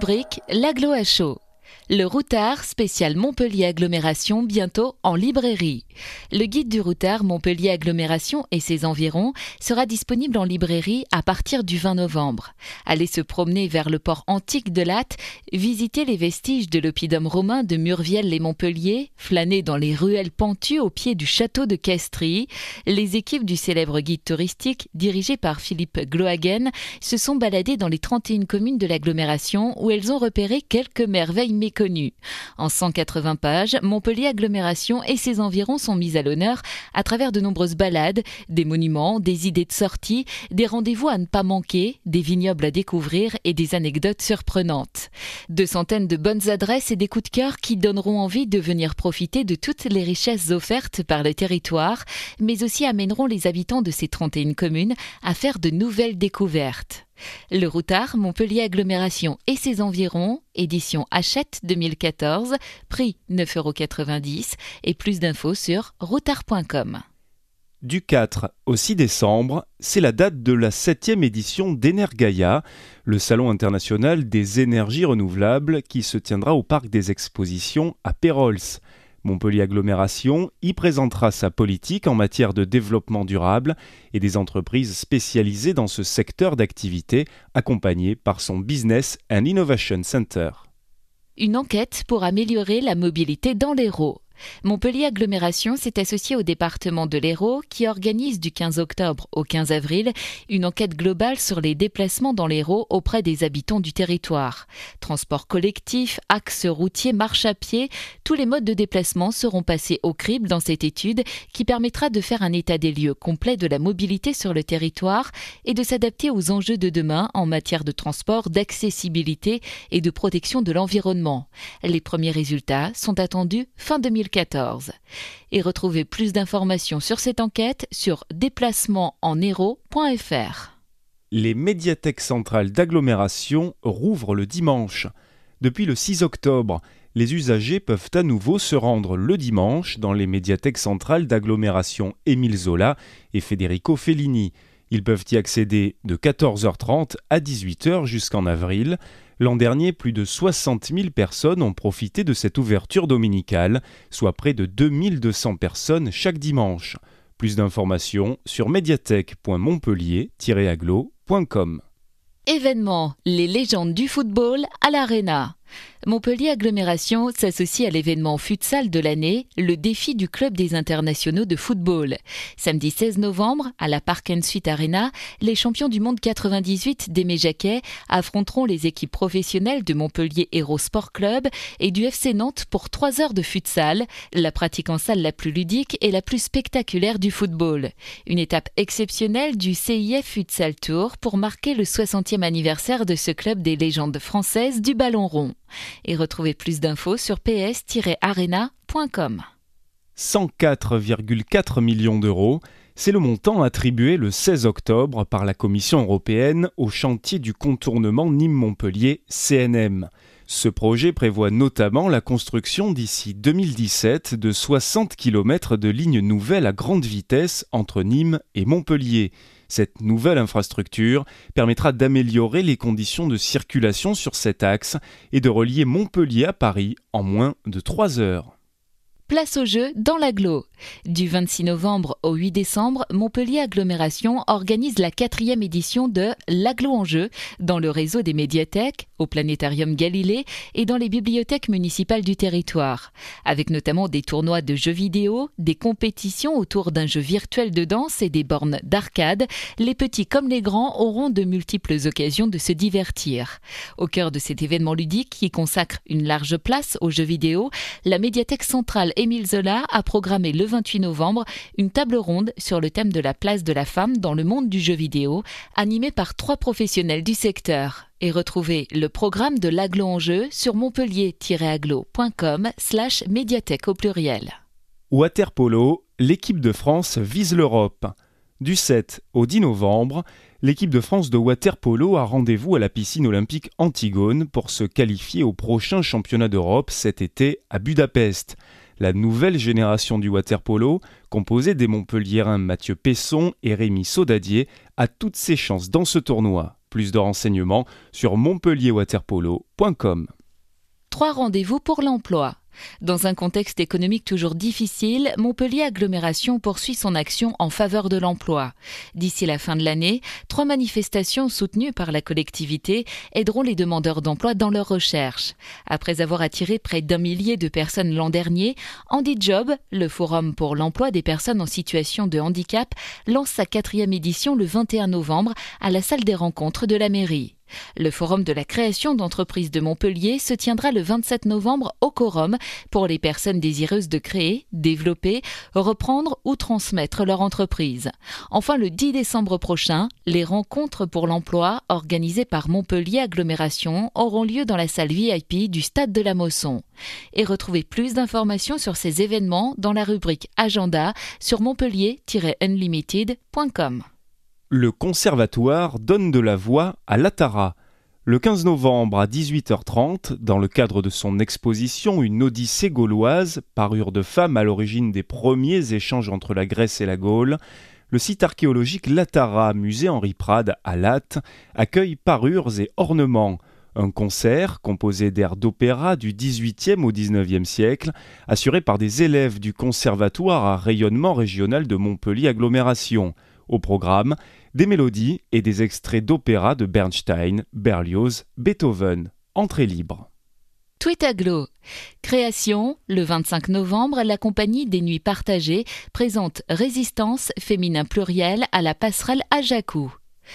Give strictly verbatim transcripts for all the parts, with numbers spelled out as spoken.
Rubrique l'agglo à chaud. Le routard spécial Montpellier Agglomération bientôt en librairie. Le guide du routard Montpellier Agglomération et ses environs sera disponible en librairie à partir du vingt novembre. Allez se promener vers le port antique de Latte, visiter les vestiges de l'oppidum romain de Murviel-les-Montpellier, flâner dans les ruelles pentues au pied du château de Castries. Les équipes du célèbre guide touristique, dirigé par Philippe Glohagen, se sont baladées dans les trente et une communes de l'agglomération où elles ont repéré quelques merveilles méconnues. En cent quatre-vingts pages, Montpellier Agglomération et ses environs sont mis à l'honneur à travers de nombreuses balades, des monuments, des idées de sortie, des rendez-vous à ne pas manquer, des vignobles à découvrir et des anecdotes surprenantes. Deux centaines de bonnes adresses et des coups de cœur qui donneront envie de venir profiter de toutes les richesses offertes par le territoire, mais aussi amèneront les habitants de ces trente et une communes à faire de nouvelles découvertes. Le routard Montpellier Agglomération et ses environs, édition Hachette deux mille quatorze, prix neuf euros quatre-vingt-dix et plus d'infos sur routard point com. Du quatre au six décembre, c'est la date de la septième édition d'Energaia, le salon international des énergies renouvelables qui se tiendra au parc des expositions à Pérols. Montpellier Agglomération y présentera sa politique en matière de développement durable et des entreprises spécialisées dans ce secteur d'activité, accompagnées par son Business and Innovation Center. Une enquête pour améliorer la mobilité dans l'Hérault. Montpellier Agglomération s'est associé au département de l'Hérault qui organise du quinze octobre au quinze avril une enquête globale sur les déplacements dans l'Hérault auprès des habitants du territoire. Transport collectif, axes routiers, marche à pied, tous les modes de déplacement seront passés au crible dans cette étude qui permettra de faire un état des lieux complet de la mobilité sur le territoire et de s'adapter aux enjeux de demain en matière de transport, d'accessibilité et de protection de l'environnement. Les premiers résultats sont attendus fin deux mille quatorze. Et retrouvez plus d'informations sur cette enquête sur déplacement en hérault point f r. Les médiathèques centrales d'agglomération rouvrent le dimanche. Depuis le six octobre, les usagers peuvent à nouveau se rendre le dimanche dans les médiathèques centrales d'agglomération Émile Zola et Federico Fellini. Ils peuvent y accéder de quatorze heures trente à dix-huit heures jusqu'en avril. L'an dernier, plus de soixante mille personnes ont profité de cette ouverture dominicale, soit près de deux mille deux cents personnes chaque dimanche. Plus d'informations sur médiathèque point montpellier tiret agglo point com. Événement, les légendes du football à l'Arena. Montpellier Agglomération s'associe à l'événement futsal de l'année, le défi du club des internationaux de football. Samedi seize novembre, à la Park and Suite Arena, les champions du monde quatre-vingt-dix-huit d'Aimé Jacquet affronteront les équipes professionnelles de Montpellier Hérault Sport Club et du F C Nantes pour trois heures de futsal, la pratique en salle la plus ludique et la plus spectaculaire du football. Une étape exceptionnelle du C I F Futsal Tour pour marquer le soixantième anniversaire de ce club des légendes françaises du ballon rond. Et retrouvez plus d'infos sur p s tiret arena point com. cent quatre virgule quatre millions d'euros, c'est le montant attribué le seize octobre par la Commission européenne au chantier du contournement Nîmes-Montpellier C N M. Ce projet prévoit notamment la construction d'ici deux mille dix-sept de soixante kilomètres de lignes nouvelles à grande vitesse entre Nîmes et Montpellier. Cette nouvelle infrastructure permettra d'améliorer les conditions de circulation sur cet axe et de relier Montpellier à Paris en moins de trois heures. Place au jeu dans l'agglo. Du vingt-six novembre au huit décembre, Montpellier Agglomération organise la quatrième édition de l'Agglo en jeu dans le réseau des médiathèques, au Planétarium Galilée et dans les bibliothèques municipales du territoire. Avec notamment des tournois de jeux vidéo, des compétitions autour d'un jeu virtuel de danse et des bornes d'arcade, les petits comme les grands auront de multiples occasions de se divertir. Au cœur de cet événement ludique qui consacre une large place aux jeux vidéo, la médiathèque centrale Émile Zola a programmé le vingt-huit novembre une table ronde sur le thème de la place de la femme dans le monde du jeu vidéo, animée par trois professionnels du secteur. Et retrouvez le programme de l'Agglo en jeu sur montpellier tiret agglo point com slash médiathèque au pluriel. Waterpolo, l'équipe de France vise l'Europe. Du sept au dix novembre, l'équipe de France de waterpolo a rendez-vous à la piscine olympique Antigone pour se qualifier au prochain championnat d'Europe cet été à Budapest. La nouvelle génération du waterpolo, composée des Montpelliérains Mathieu Pesson et Rémi Saudadier, a toutes ses chances dans ce tournoi. Plus de renseignements sur montpellier waterpolo point com. Trois rendez-vous pour l'emploi. Dans un contexte économique toujours difficile, Montpellier Agglomération poursuit son action en faveur de l'emploi. D'ici la fin de l'année, trois manifestations soutenues par la collectivité aideront les demandeurs d'emploi dans leur recherche. Après avoir attiré près d'un millier de personnes l'an dernier, HandiJob, le forum pour l'emploi des personnes en situation de handicap, lance sa quatrième édition le vingt et un novembre à la salle des rencontres de la mairie. Le forum de la création d'entreprises de Montpellier se tiendra le vingt-sept novembre au Quorum pour les personnes désireuses de créer, développer, reprendre ou transmettre leur entreprise. Enfin, le dix décembre prochain, les rencontres pour l'emploi organisées par Montpellier Agglomération auront lieu dans la salle V I P du Stade de la Mosson. Et retrouvez plus d'informations sur ces événements dans la rubrique Agenda sur montpellier tiret unlimited point com. Le Conservatoire donne de la voix à l'Atara. Le quinze novembre à dix-huit heures trente, dans le cadre de son exposition Une Odyssée gauloise, parure de femmes à l'origine des premiers échanges entre la Grèce et la Gaule, le site archéologique l'Atara, musée Henri Prade à Latte, accueille parures et ornements. Un concert composé d'airs d'opéra du dix-huitième au dix-neuvième siècle, assuré par des élèves du Conservatoire à rayonnement régional de Montpellier Agglomération. Au programme, des mélodies et des extraits d'opéra de Bernstein, Berlioz, Beethoven. Entrée libre. Tweetaglo. Création, le vingt-cinq novembre, la compagnie des Nuits Partagées présente Résistance féminin pluriel à la passerelle Ajacou.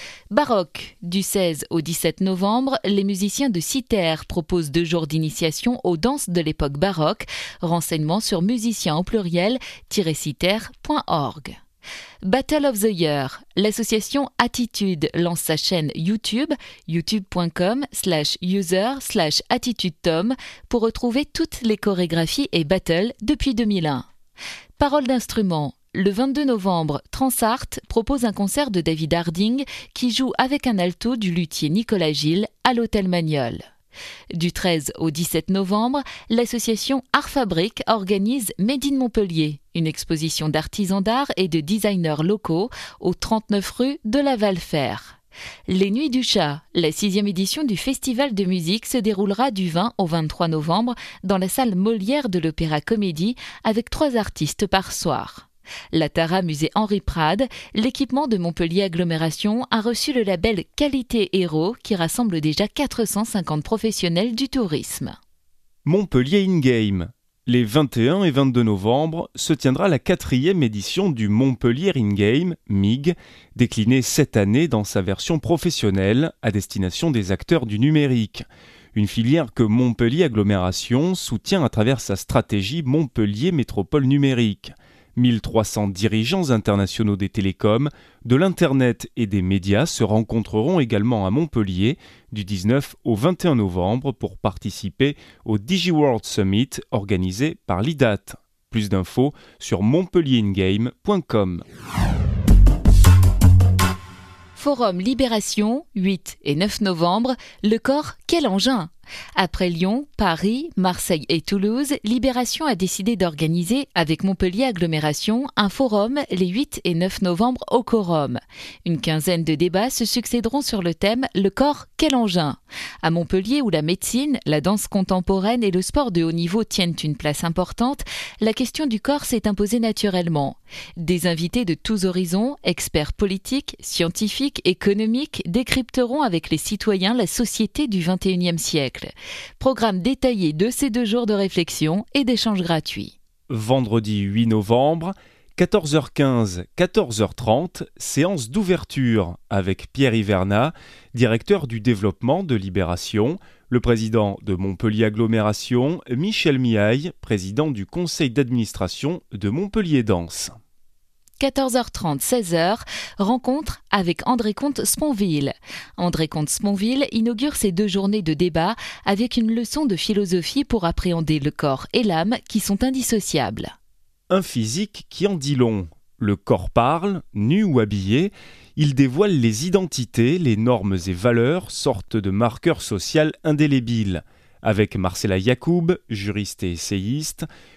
Baroque. Du seize au dix-sept novembre, les musiciens de Citer proposent deux jours d'initiation aux danses de l'époque baroque. Renseignements sur musiciens au pluriel tiret citer point org. Battle of the Year. L'association Attitude lance sa chaîne YouTube, youtube point com slash user slash attitudetome pour retrouver toutes les chorégraphies et battles depuis deux mille un. Parole d'instrument. Le vingt-deux novembre, Transart propose un concert de David Harding qui joue avec un alto du luthier Nicolas Gilles à l'Hôtel Magnol. Du treize au dix-sept novembre, l'association Art Fabrique organise Made in Montpellier, une exposition d'artisans d'art et de designers locaux au trente-neuf rue de la Valfer. Les Nuits du Chat, la sixième édition du festival de musique se déroulera du vingt au vingt-trois novembre dans la salle Molière de l'Opéra Comédie avec trois artistes par soir. L'Atara musée Henri Prade, l'équipement de Montpellier Agglomération a reçu le label Qualité Héros qui rassemble déjà quatre cent cinquante professionnels du tourisme. Montpellier In-Game. Les vingt et un et vingt-deux novembre se tiendra la quatrième édition du Montpellier In-Game, M I G, déclinée cette année dans sa version professionnelle à destination des acteurs du numérique. Une filière que Montpellier Agglomération soutient à travers sa stratégie Montpellier Métropole Numérique. mille trois cents dirigeants internationaux des télécoms, de l'Internet et des médias se rencontreront également à Montpellier du dix-neuf au vingt et un novembre pour participer au DigiWorld Summit organisé par l'I D A T. Plus d'infos sur montpellier in game point com. Forum Libération, huit et neuf novembre, le corps Quel engin ? Après Lyon, Paris, Marseille et Toulouse, Libération a décidé d'organiser, avec Montpellier Agglomération, un forum les huit et neuf novembre au Quorum. Une quinzaine de débats se succéderont sur le thème « Le corps, quel engin ?» À Montpellier, où la médecine, la danse contemporaine et le sport de haut niveau tiennent une place importante, la question du corps s'est imposée naturellement. Des invités de tous horizons, experts politiques, scientifiques, économiques, décrypteront avec les citoyens la société du vingt et unième siècle. Programme détaillé de ces deux jours de réflexion et d'échanges gratuits. Vendredi huit novembre, quatorze heures quinze, quatorze heures trente, séance d'ouverture avec Pierre Hivernat, directeur du développement de Libération, le président de Montpellier Agglomération, Michel Miaille, président du conseil d'administration de Montpellier Danse. quatorze heures trente, seize heures, rencontre avec André Comte-Sponville. André Comte-Sponville inaugure ces deux journées de débat avec une leçon de philosophie pour appréhender le corps et l'âme qui sont indissociables. Un physique qui en dit long. Le corps parle, nu ou habillé, il dévoile les identités, les normes et valeurs, sortes de marqueurs sociaux indélébiles. Avec Marcella Yacoub, juriste et essayiste,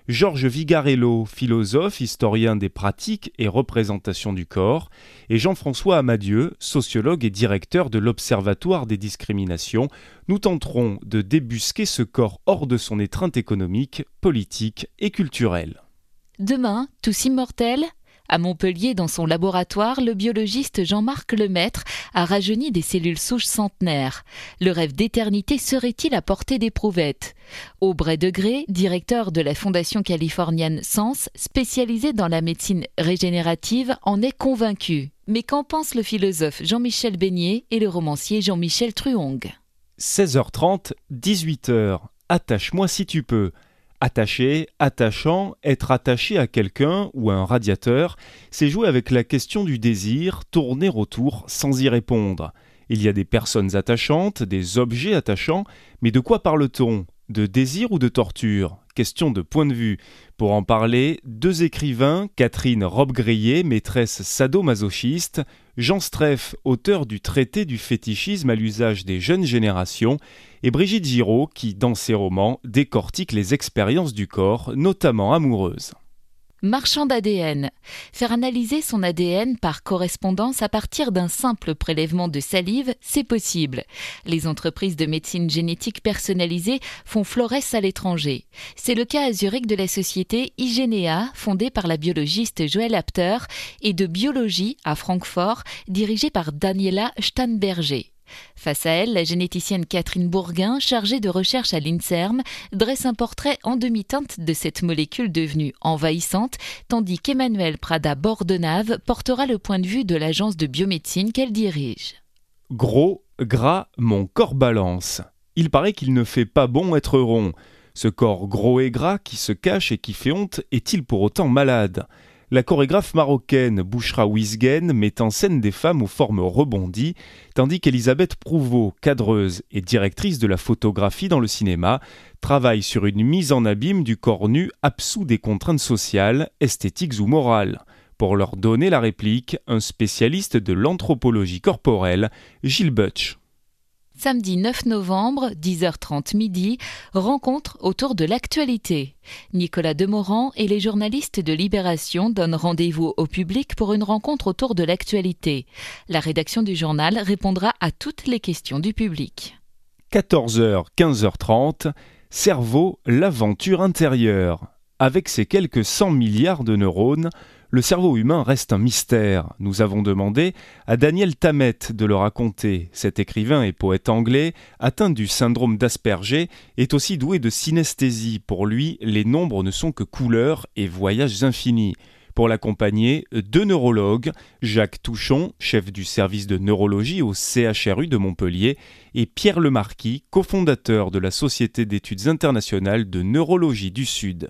Georges Vigarello, philosophe, historien des pratiques et représentations du corps, et Jean-François Amadieu, sociologue et directeur de l'Observatoire des discriminations. Nous tenterons de débusquer ce corps hors de son étreinte économique, politique et culturelle. Demain, tous immortels ? À Montpellier, dans son laboratoire, le biologiste Jean-Marc Lemaître a rajeuni des cellules souches centenaires. Le rêve d'éternité serait-il à portée d'éprouvette ? Aubrey Degré, directeur de la fondation californienne Sens, spécialisée dans la médecine régénérative, en est convaincu. Mais qu'en pense le philosophe Jean-Michel Beignet et le romancier Jean-Michel Truong ? seize heures trente, dix-huit heures. Attache-moi si tu peux. Attaché, attachant, être attaché à quelqu'un ou à un radiateur, c'est jouer avec la question du désir, tourner autour sans y répondre. Il y a des personnes attachantes, des objets attachants, mais de quoi parle-t-on ? De désir ou de torture ? Question de point de vue. Pour en parler, deux écrivains, Catherine Robbe-Grillet, maîtresse sadomasochiste, Jean Streff, auteur du traité du fétichisme à l'usage des jeunes générations, et Brigitte Giraud, qui, dans ses romans, décortique les expériences du corps, notamment amoureuses. Marchand d'A D N. Faire analyser son A D N par correspondance à partir d'un simple prélèvement de salive, c'est possible. Les entreprises de médecine génétique personnalisée font florès à l'étranger. C'est le cas à Zurich de la société Igenea, fondée par la biologiste Joëlle Apter, et de Biologie à Francfort, dirigée par Daniela Steinberger. Face à elle, la généticienne Catherine Bourguin, chargée de recherche à l'INSERM, dresse un portrait en demi-teinte de cette molécule devenue envahissante, tandis qu'Emmanuel Prada-Bordenave portera le point de vue de l'agence de biomédecine qu'elle dirige. Gros, gras, mon corps balance. Il paraît qu'il ne fait pas bon être rond. Ce corps gros et gras qui se cache et qui fait honte est-il pour autant malade ? La chorégraphe marocaine Bouchra Ouizghen met en scène des femmes aux formes rebondies, tandis qu'Elisabeth Prouveau, cadreuse et directrice de la photographie dans le cinéma, travaille sur une mise en abîme du corps nu absous des contraintes sociales, esthétiques ou morales. Pour leur donner la réplique, un spécialiste de l'anthropologie corporelle, Gilles Butch. Samedi neuf novembre, dix heures trente midi, rencontre autour de l'actualité. Nicolas Demorand et les journalistes de Libération donnent rendez-vous au public pour une rencontre autour de l'actualité. La rédaction du journal répondra à toutes les questions du public. quatorze heures, quinze heures trente, cerveau, l'aventure intérieure. Avec ses quelques cent milliards de neurones, le cerveau humain reste un mystère. Nous avons demandé à Daniel Tammet de le raconter. Cet écrivain et poète anglais, atteint du syndrome d'Asperger, est aussi doué de synesthésie. Pour lui, les nombres ne sont que couleurs et voyages infinis. Pour l'accompagner, deux neurologues, Jacques Touchon, chef du service de neurologie au C H R U de Montpellier, et Pierre Lemarquis, cofondateur de la Société d'études internationales de neurologie du Sud.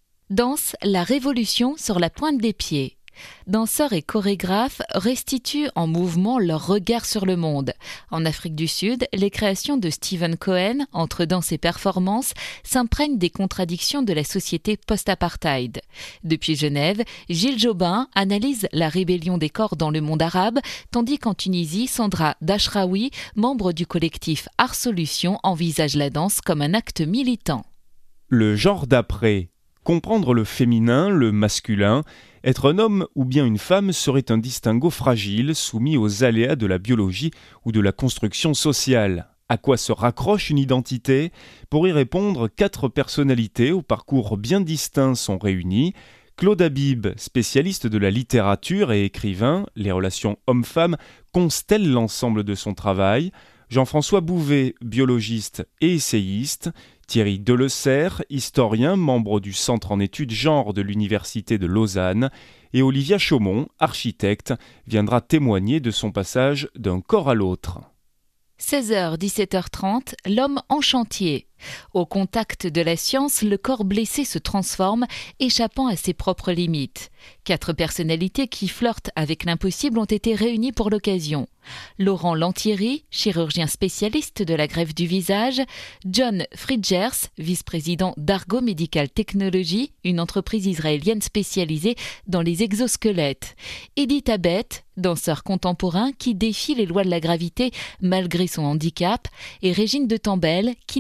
Danse la révolution sur la pointe des pieds. Danseurs et chorégraphes restituent en mouvement leur regard sur le monde. En Afrique du Sud, les créations de Stephen Cohen, entre danse et performance, s'imprègnent des contradictions de la société post-apartheid. Depuis Genève, Gilles Jobin analyse la rébellion des corps dans le monde arabe, tandis qu'en Tunisie, Sandra Dachraoui, membre du collectif Art Solutions, envisage la danse comme un acte militant. Le genre d'après. Comprendre le féminin, le masculin, être un homme ou bien une femme serait un distinguo fragile, soumis aux aléas de la biologie ou de la construction sociale. À quoi se raccroche une identité ? Pour y répondre, quatre personnalités au parcours bien distinct sont réunies. Claude Habib, spécialiste de la littérature et écrivain, les relations hommes-femmes constellent l'ensemble de son travail. Jean-François Bouvet, biologiste et essayiste, Thierry Delessert, historien, membre du Centre en études genre de l'Université de Lausanne, et Olivia Chaumont, architecte, viendra témoigner de son passage d'un corps à l'autre. seize heures dix-sept heures trente, l'homme en chantier. Au contact de la science, le corps blessé se transforme, échappant à ses propres limites. Quatre personnalités qui flirtent avec l'impossible ont été réunies pour l'occasion. Laurent Lantieri, chirurgien spécialiste de la greffe du visage, John Friedgers, vice-président d'Argo Medical Technology, une entreprise israélienne spécialisée dans les exosquelettes, Edith Abet, danseur contemporain qui défie les lois de la gravité malgré son handicap, et Régine de Tambel, kinésithérapeute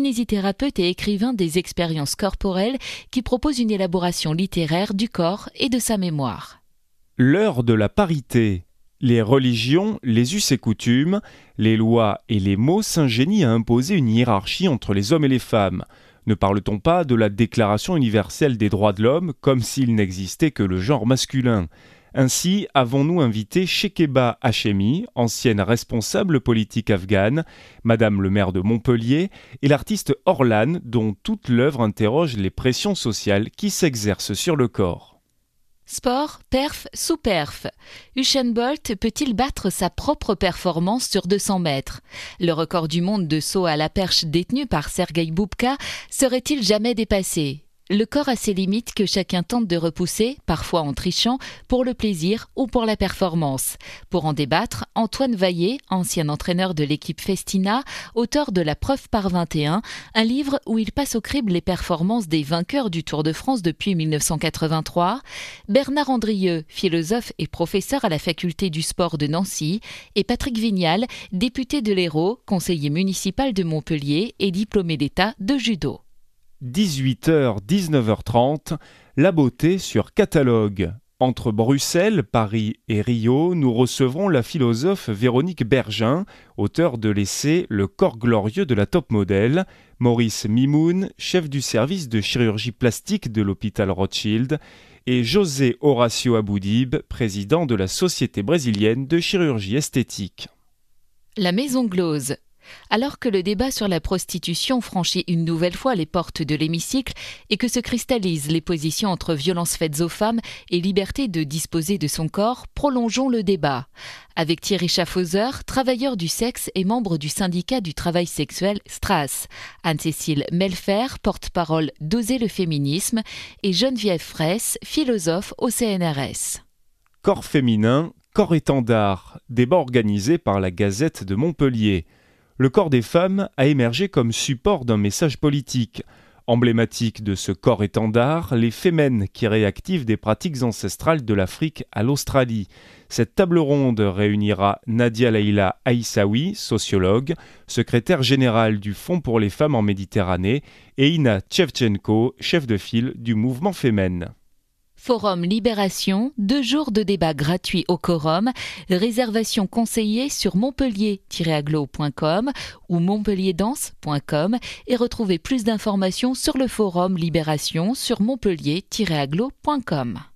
thérapeute et écrivain des expériences corporelles qui propose une élaboration littéraire du corps et de sa mémoire. L'heure de la parité. Les religions, les us et coutumes, les lois et les mots s'ingénient à imposer une hiérarchie entre les hommes et les femmes. Ne parle-t-on pas de la Déclaration universelle des droits de l'homme comme s'il n'existait que le genre masculin ? Ainsi, avons-nous invité Shekeba Hachemi, ancienne responsable politique afghane, Madame le maire de Montpellier, et l'artiste Orlan, dont toute l'œuvre interroge les pressions sociales qui s'exercent sur le corps. Sport, perf, sous-perf. Usain Bolt peut-il battre sa propre performance sur deux cents mètres ? Le record du monde de saut à la perche détenu par Sergueï Boubka serait-il jamais dépassé ? Le corps a ses limites que chacun tente de repousser, parfois en trichant, pour le plaisir ou pour la performance. Pour en débattre, Antoine Vaillé, ancien entraîneur de l'équipe Festina, auteur de La Preuve par vingt et un, un livre où il passe au crible les performances des vainqueurs du Tour de France depuis mille neuf cent quatre-vingt-trois, Bernard Andrieux, philosophe et professeur à la faculté du sport de Nancy, et Patrick Vignal, député de l'Hérault, conseiller municipal de Montpellier et diplômé d'État de judo. dix-huit heures dix-neuf heures trente, la beauté sur catalogue. Entre Bruxelles, Paris et Rio, nous recevrons la philosophe Véronique Bergin, auteure de l'essai « Le corps glorieux de la top modèle », Maurice Mimoun, chef du service de chirurgie plastique de l'hôpital Rothschild, et José Horacio Aboudib, président de la Société brésilienne de chirurgie esthétique. La Maison Glose. Alors que le débat sur la prostitution franchit une nouvelle fois les portes de l'hémicycle et que se cristallisent les positions entre violences faites aux femmes et liberté de disposer de son corps, prolongeons le débat. Avec Thierry Schaffhauser, travailleur du sexe et membre du syndicat du travail sexuel Stras, Anne-Cécile Melfer, porte-parole d'Oser le féminisme, et Geneviève Fraisse, philosophe au C N R S. Corps féminin, corps étendard, débat organisé par la Gazette de Montpellier. Le corps des femmes a émergé comme support d'un message politique. Emblématique de ce corps étendard, les Femmes qui réactivent des pratiques ancestrales de l'Afrique à l'Australie. Cette table ronde réunira Nadia Leila Aïssaoui, sociologue, secrétaire générale du Fonds pour les femmes en Méditerranée, et Ina Tchevchenko, chef de file du mouvement Femmes. Forum Libération, deux jours de débat gratuit au quorum, réservation conseillée sur montpellier tiret aglo point com ou montpellierdanse point com et retrouvez plus d'informations sur le Forum Libération sur montpellier tiret aglo point com.